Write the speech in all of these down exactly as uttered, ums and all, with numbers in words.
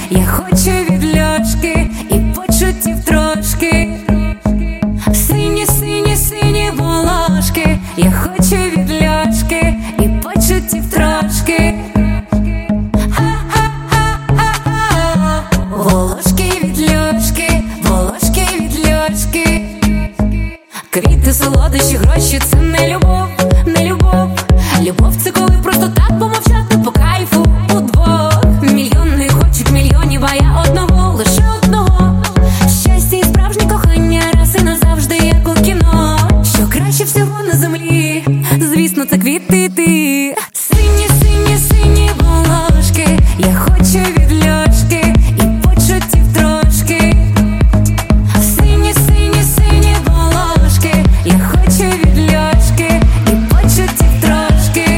я хочу від Льошки і почуттів трошки. Сині, сині, сині волошки, я хочу від Льошки і почуттів трошки. Волошки від Льошки, волошки від Льошки. Квіти, солодощі, гроші — це не любов, не любов. Любов — це коли просто так помовчати по кайфу удвох. Мільйони хочуть мільйонів, а я одного, лише одного. Щастя і справжнє кохання раз і назавжди, як у кіно. Що краще всього на землі, звісно, це квіти ти. Сині, сині, сині волошки, я хочу від Льошки і почуттів трошки. Сині, сині, сині волошки, я хочу від Льошки і почуттів трошки.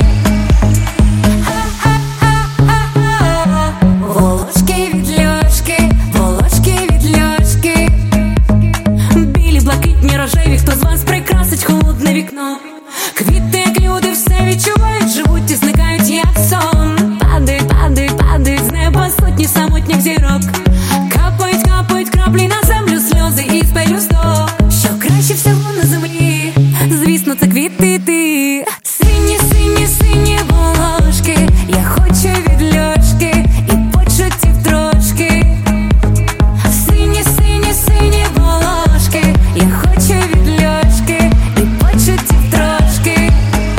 Волошки від Льошки, волошки від Льошки. Білі, блакитні, рожеві, хто з вас прикрасить холодне вікно? Квіти, як люди, все відчувають, живуть і зникають, як сон. Падають, падають, падають з неба сотні самотніх зірок. Капають, капають краплі на землю, сльози із пелюсток. Що краще всього на землі, звісно, це квіти ти. Сині, сині, сині волошки, я хочу від Льошки і почуттів трошки. Сині, сині, сині волошки, я хочу від Льошки і почуттів трошки.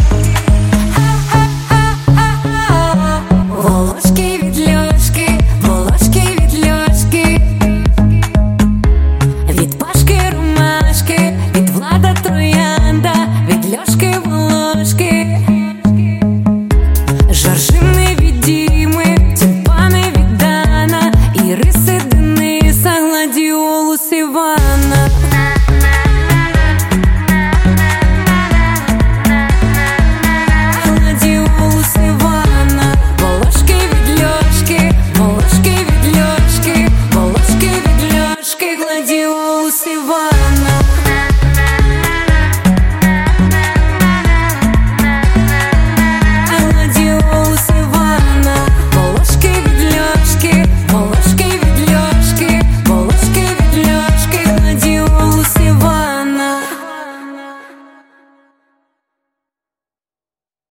Волошки від Льошки, волошки від Льошки. Від Пашки ромашки, від Влада троянда, від Льошки волошки. Жоржини від Діми, тюльпани від Дана, іриси Дениса, гладіолус Івана. Гладіолус Івана. Волошки від Льошки, волошки від Льошки, волошки від Льошки, гладіолус Івана.